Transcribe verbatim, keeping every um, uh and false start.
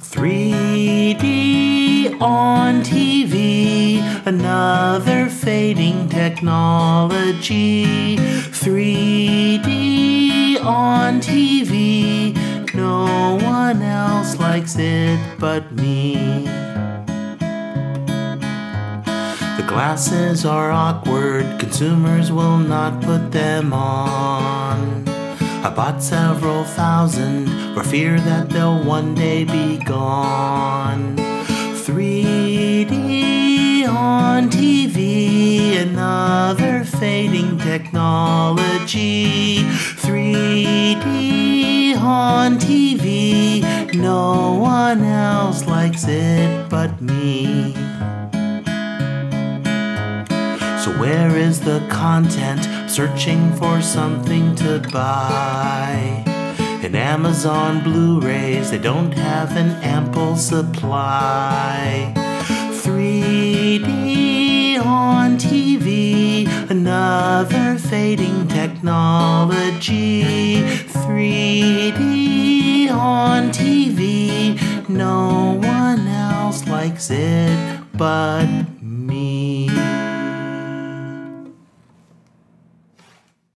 three D on T V, another fading technology. three D on T V, no one else likes it but me. The glasses are awkward, consumers will not put them on. I bought several thousand for fear that they'll one day be gone. three D on T V, another fading technology. three D on T V, no one else likes it but me. So where is the content? Searching for something to buy. In Amazon Blu-rays, they don't have an ample supply. three D on T V, another fading technology. three D on T V, no one else likes it but me.